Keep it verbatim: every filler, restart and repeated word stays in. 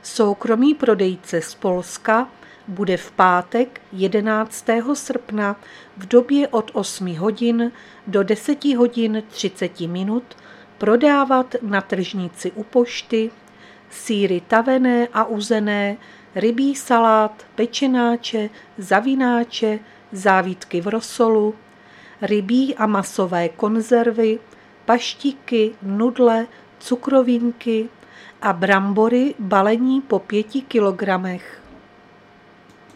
Soukromý prodejce z Polska bude v pátek jedenáctého srpna v době od osmi hodin do deseti hodin třicet minut prodávat na tržnici u pošty sýry tavené a uzené, rybí salát, pečenáče, zavináče, závitky v rosolu, rybí a masové konzervy, paštiky, nudle, cukrovinky a brambory balení po pěti kilogramech.